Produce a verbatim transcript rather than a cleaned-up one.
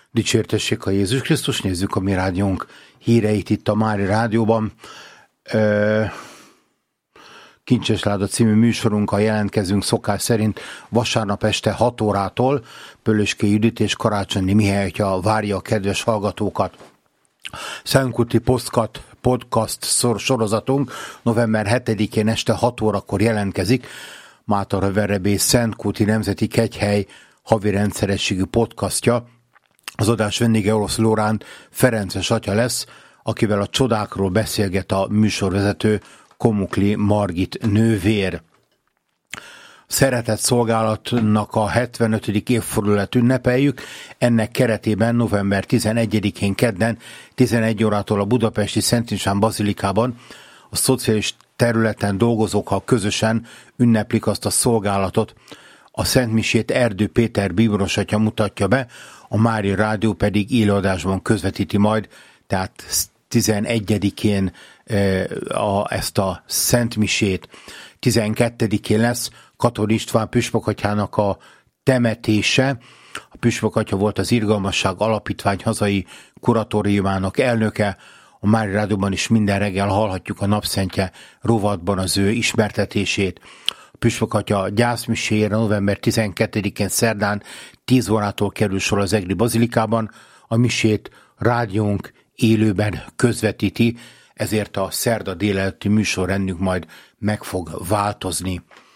Dicsértessék a Jézus Krisztus, nézzük a mi rádiónk híreit itt a Mária Rádióban. Ö, Kincses Láda című műsorunkkal jelentkezünk szokás szerint vasárnap este hat órától. Pöllöskei Judit és Karácsonyi Mihály várja a kedves hallgatókat. Szentkúti Podcast, podcast sorozatunk november hetedikén este hat órakor jelentkezik. Mátra Verebé Szentkúti Nemzeti Kegyhely havi rendszerességű podcastja. Az adás vendége Orosz Lórán Ferences atya lesz, akivel a csodákról beszélget a műsorvezető Komukli Margit nővér. Szeretett szolgálatnak a hetvenötödik évfordulóját ünnepeljük. Ennek keretében november tizenegyedikén kedden tizenegy órától a budapesti Szent István bazilikában a szociális területen dolgozókkal közösen ünneplik azt a szolgálatot. A szentmisét Erdő Péter bíboros atya mutatja be, a Mária Rádió pedig élőadásban közvetíti majd, tehát tizenegyedikén a, ezt a szentmisét. tizenkettedikén lesz Katona István püspökatyának a temetése. A püspökatya volt az Irgalmasság Alapítvány hazai kuratóriumának elnöke. A Mária Rádióban is minden reggel hallhatjuk a napszentje rovatban az ő ismertetését. A püspökatya gyászmiséjére november tizenkettedikén szerdán tíz órától kerül sor az Egri bazilikában. A misét rádiónk élőben közvetíti, ezért a szerda délelőtti műsorrendünk majd meg fog változni.